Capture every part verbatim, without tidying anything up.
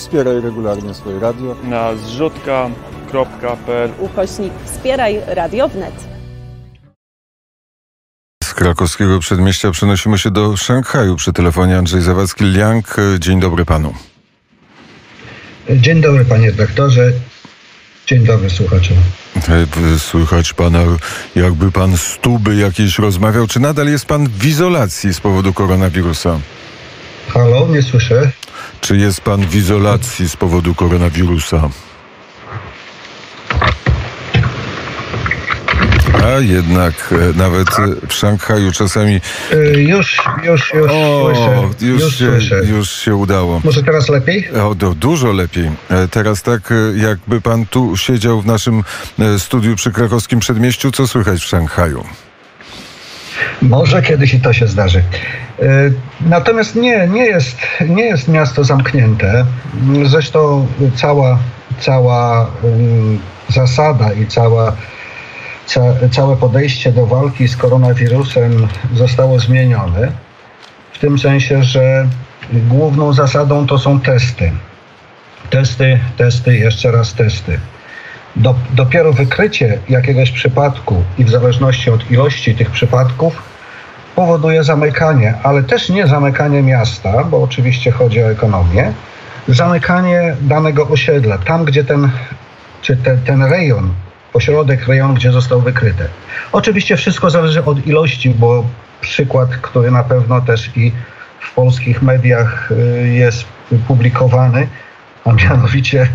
Wspieraj regularnie swoje radio na zrzutka kropka p l ukośnik Wspieraj Radio Wnet. Z krakowskiego przedmieścia przenosimy się do Szanghaju. Przy telefonie Andrzej Zawadzki-Liang. Dzień dobry panu. Dzień dobry panie redaktorze. Dzień dobry słuchaczom. Słychać pana, jakby pan z tuby jakiejś rozmawiał. Czy nadal jest pan w izolacji z powodu koronawirusa? Halo, nie słyszę. Czy jest pan w izolacji z powodu koronawirusa? A jednak nawet w Szanghaju czasami... Już, już, już o, słyszę. Już, już, się, słyszę. już się udało. Może teraz lepiej? O, do, dużo lepiej. Teraz tak, jakby pan tu siedział w naszym studiu przy krakowskim przedmieściu. Co słychać w Szanghaju? Może kiedyś i to się zdarzy. Natomiast nie, nie jest, nie jest miasto zamknięte. Zresztą cała, cała zasada i cała, ca, całe podejście do walki z koronawirusem zostało zmienione. W tym sensie, że główną zasadą to są testy. Testy, testy, jeszcze raz testy. Do, dopiero wykrycie jakiegoś przypadku i w zależności od ilości tych przypadków powoduje zamykanie, ale też nie zamykanie miasta, bo oczywiście chodzi o ekonomię, zamykanie danego osiedla, tam gdzie ten, czy te, ten rejon, ośrodek, rejon, gdzie został wykryty. Oczywiście wszystko zależy od ilości, bo przykład, który na pewno też i w polskich mediach jest publikowany, a mianowicie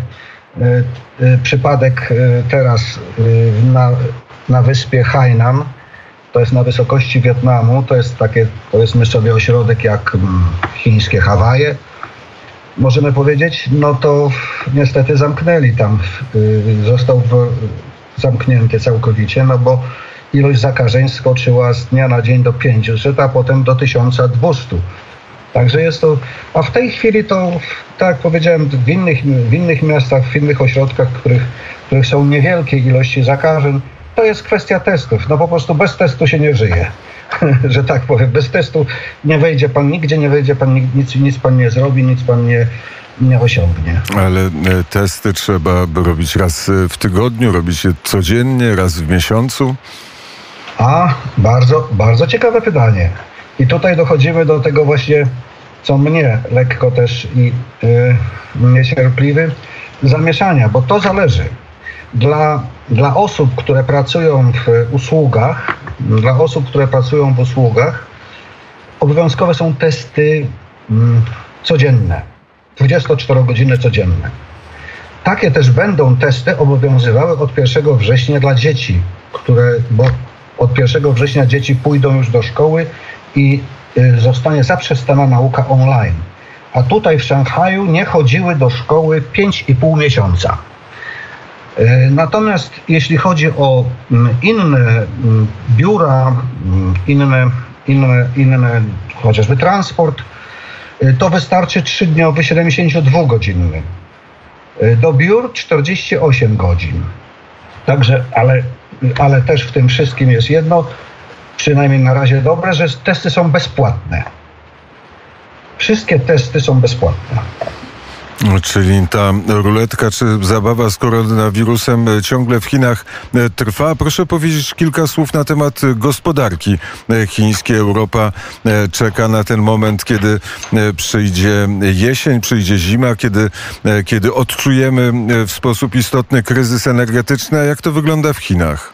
przypadek teraz na, na wyspie Hainan, to jest na wysokości Wietnamu, to jest takie, powiedzmy sobie, ośrodek jak chińskie Hawaje, możemy powiedzieć, no to niestety zamknęli tam, został zamknięty całkowicie, no bo ilość zakażeń skoczyła z dnia na dzień do pięciuset, a potem do tysiąca dwustu. Także jest to, a w tej chwili to, tak jak powiedziałem, w innych, w innych miastach, w innych ośrodkach, w których, w których są niewielkie ilości zakażeń, to jest kwestia testów. No po prostu bez testu się nie żyje, że tak powiem. Bez testu nie wejdzie pan nigdzie, nie wejdzie pan, nic, nic pan nie zrobi, nic pan nie, nie osiągnie. Ale testy trzeba robić raz w tygodniu, robić je codziennie, raz w miesiącu? A, bardzo, bardzo ciekawe pytanie. I tutaj dochodzimy do tego właśnie, co mnie lekko też i y, niecierpliwy, zamieszania, bo to zależy. Dla, dla osób, które pracują w usługach, dla osób, które pracują w usługach, obowiązkowe są testy mm, codzienne, dwudziestoczterogodzinne codzienne. Takie też będą testy obowiązywały od pierwszego września dla dzieci, które, bo od pierwszego września dzieci pójdą już do szkoły i zostanie zaprzestana nauka online. A tutaj w Szanghaju nie chodziły do szkoły pięć i pół miesiąca. Natomiast jeśli chodzi o inne biura, inne, inne, inne chociażby transport, to wystarczy trzydniowy, siedemdziesięciodwugodzinny. Do biur czterdzieści osiem godzin. Także, ale, ale też w tym wszystkim jest jedno, przynajmniej na razie dobre, że testy są bezpłatne. Wszystkie testy są bezpłatne. Czyli ta ruletka czy zabawa z koronawirusem ciągle w Chinach trwa. Proszę powiedzieć kilka słów na temat gospodarki chińskiej. Europa czeka na ten moment, kiedy przyjdzie jesień, przyjdzie zima, kiedy, kiedy odczujemy w sposób istotny kryzys energetyczny. A jak to wygląda w Chinach?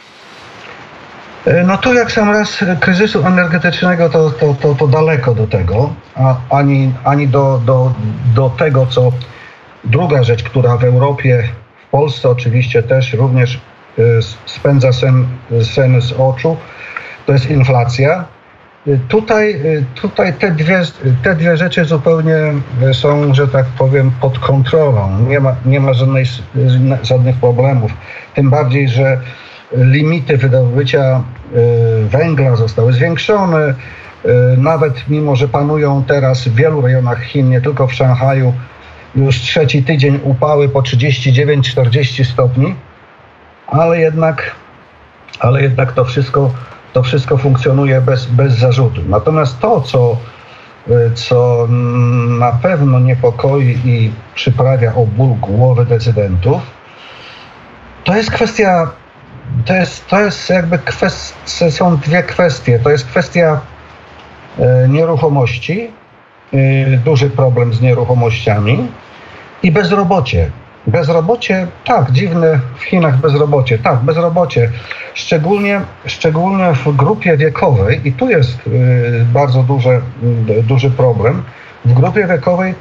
No tu jak sam raz kryzysu energetycznego to, to, to, to daleko do tego, a ani, ani do, do, do tego, co druga rzecz, która w Europie, w Polsce oczywiście też również spędza sen, sen z oczu, to jest inflacja. Tutaj, tutaj te, dwie, te dwie rzeczy zupełnie są, że tak powiem, pod kontrolą. Nie ma, nie ma żadnej, żadnych problemów. Tym bardziej, że limity wydobycia węgla zostały zwiększone. Nawet mimo, że panują teraz w wielu rejonach Chin, nie tylko w Szanghaju, już trzeci tydzień upały po trzydzieści dziewięć czterdzieści stopni, ale jednak, ale jednak to wszystko, to wszystko funkcjonuje bez, bez zarzutu. Natomiast to, co co na pewno niepokoi i przyprawia o ból głowy decydentów, to jest kwestia, to jest, to jest jakby kwestia, są dwie kwestie. To jest kwestia nieruchomości, duży problem z nieruchomościami i bezrobocie. Bezrobocie, tak, dziwne w Chinach bezrobocie, tak, bezrobocie, szczególnie, szczególnie w grupie wiekowej i tu jest y, bardzo duży, y, duży problem, w grupie wiekowej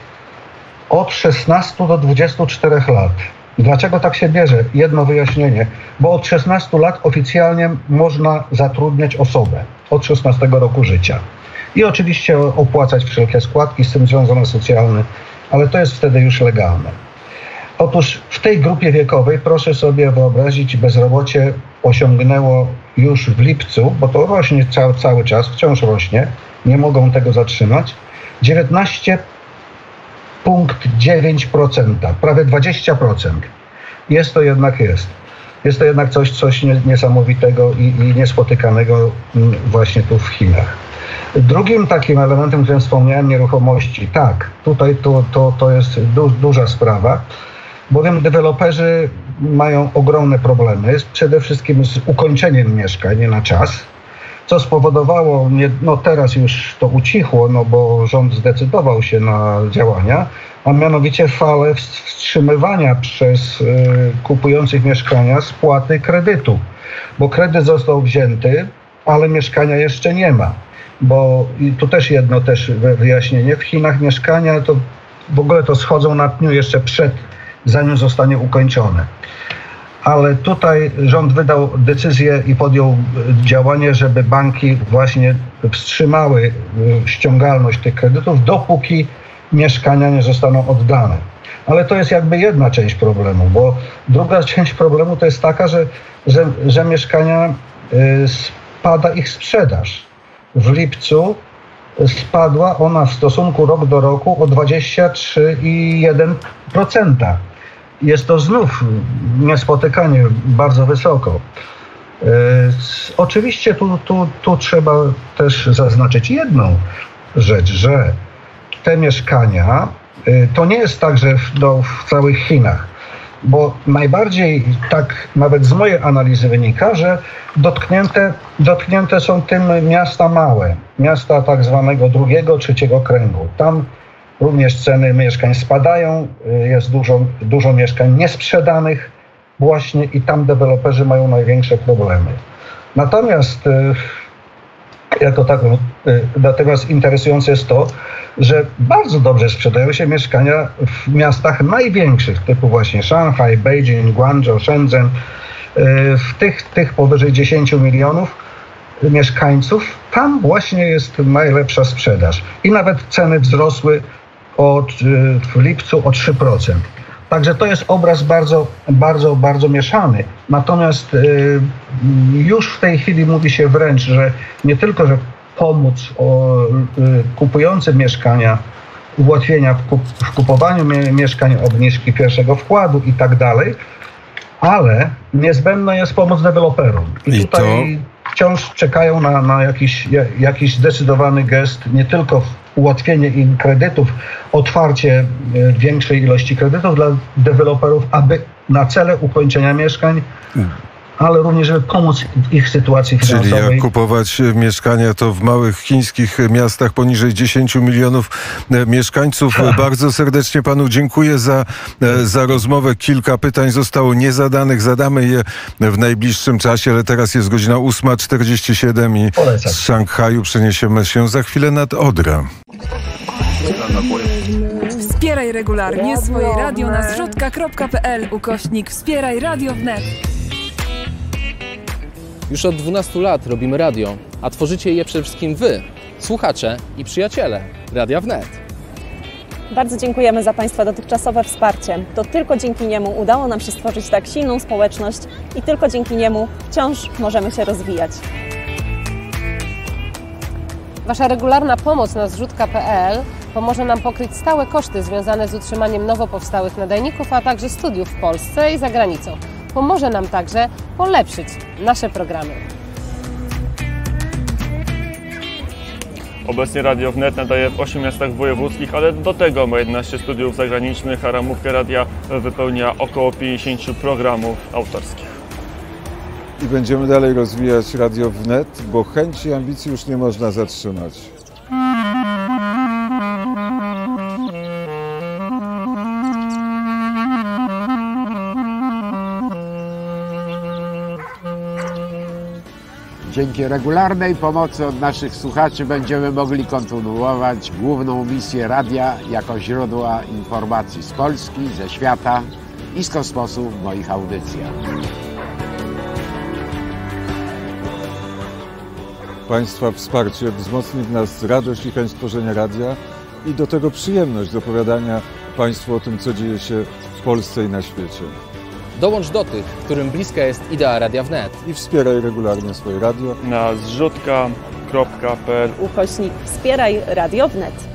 od szesnastu do dwudziestu czterech lat. Dlaczego tak się bierze? Jedno wyjaśnienie, bo od szesnastu lat oficjalnie można zatrudniać osobę, od szesnastego roku życia. I oczywiście opłacać wszelkie składki z tym związane socjalne, ale to jest wtedy już legalne. Otóż w tej grupie wiekowej, proszę sobie wyobrazić, bezrobocie osiągnęło już w lipcu, bo to rośnie cały, cały czas, wciąż rośnie, nie mogą tego zatrzymać, dziewiętnaście przecinek dziewięć procent, prawie dwadzieścia procent. Jest to jednak jest. Jest to jednak coś, coś niesamowitego i, i niespotykanego właśnie tu w Chinach. Drugim takim elementem, którym wspomniałem, nieruchomości. Tak, tutaj to, to, to jest du, duża sprawa, bowiem deweloperzy mają ogromne problemy, przede wszystkim z ukończeniem mieszkań na czas, co spowodowało, no teraz już to ucichło, no bo rząd zdecydował się na działania, a mianowicie falę wstrzymywania przez y, kupujących mieszkania spłaty kredytu, bo kredyt został wzięty, ale mieszkania jeszcze nie ma. Bo i tu też jedno też wyjaśnienie, w Chinach mieszkania to w ogóle to schodzą na pniu jeszcze przed, zanim zostanie ukończone. Ale tutaj rząd wydał decyzję i podjął działanie, żeby banki właśnie wstrzymały ściągalność tych kredytów, dopóki mieszkania nie zostaną oddane. Ale to jest jakby jedna część problemu, bo druga część problemu to jest taka, że, że, że mieszkania spada ich sprzedaż. W lipcu spadła ona w stosunku rok do roku o dwadzieścia trzy przecinek jeden procent. Jest to znów niespotykanie bardzo wysoko. Yy, oczywiście tu, tu, tu trzeba też zaznaczyć jedną rzecz, że te mieszkania yy, to nie jest tak, że w, no, w całych Chinach, bo najbardziej tak nawet z mojej analizy wynika, że dotknięte, dotknięte są tym miasta małe, miasta tak zwanego drugiego, trzeciego kręgu. Tam również ceny mieszkań spadają, jest dużo, dużo mieszkań niesprzedanych właśnie i tam deweloperzy mają największe problemy. Natomiast jako tak, natomiast interesujące jest to, że bardzo dobrze sprzedają się mieszkania w miastach największych, typu właśnie Szanghaj, Beijing, Guangzhou, Shenzhen. W tych, tych powyżej dziesięciu milionów mieszkańców, tam właśnie jest najlepsza sprzedaż. I nawet ceny wzrosły od, w lipcu o trzy procent. Także to jest obraz bardzo, bardzo, bardzo mieszany. Natomiast y, już w tej chwili mówi się wręcz, że nie tylko, że pomóc o, y, kupującym mieszkania, ułatwienia w, kup, w kupowaniu mie, mieszkań, obniżki pierwszego wkładu i tak dalej, ale niezbędna jest pomoc deweloperom. I, I tutaj to... wciąż czekają na, na jakiś, jakiś zdecydowany gest, nie tylko ułatwienie im kredytów, otwarcie większej ilości kredytów dla deweloperów, aby na cele ukończenia mieszkań, ale również, żeby pomóc w ich sytuacji finansowej. Czyli jak kupować mieszkania, to w małych chińskich miastach poniżej dziesięciu milionów mieszkańców. Ha. Bardzo serdecznie panu dziękuję za, za rozmowę. Kilka pytań zostało niezadanych. Zadamy je w najbliższym czasie, ale teraz jest godzina ósma czterdzieści siedem i Polecam. Z Szanghaju przeniesiemy się za chwilę nad Odrę. Wspieraj regularnie swoje radio na zrzutka kropka p l ukośnik wspieraj radio wnet. Już od dwunastu lat robimy radio, a tworzycie je przede wszystkim wy, słuchacze i przyjaciele Radia Wnet. Bardzo dziękujemy za Państwa dotychczasowe wsparcie. To tylko dzięki niemu udało nam się stworzyć tak silną społeczność i tylko dzięki niemu wciąż możemy się rozwijać. Wasza regularna pomoc na zrzutka kropka p l pomoże nam pokryć stałe koszty związane z utrzymaniem nowo powstałych nadajników, a także studiów w Polsce i za granicą. Pomoże nam także polepszyć nasze programy. Obecnie Radio Wnet nadaje w ośmiu miastach wojewódzkich, ale do tego ma jedenaście studiów zagranicznych, a ramówkę radia wypełnia około pięćdziesiąt programów autorskich. I będziemy dalej rozwijać Radio Wnet, bo chęci i ambicji już nie można zatrzymać. Dzięki regularnej pomocy od naszych słuchaczy będziemy mogli kontynuować główną misję radia jako źródła informacji z Polski, ze świata i z kosmosu w moich audycjach. Państwa wsparcie wzmocni w nas radość i chęć tworzenia radia i do tego przyjemność z opowiadania Państwu o tym, co dzieje się w Polsce i na świecie. Dołącz do tych, którym bliska jest idea Radia Wnet. I wspieraj regularnie swoje radio Na zrzutka kropka p l Ukośnik Wspieraj Radio Wnet.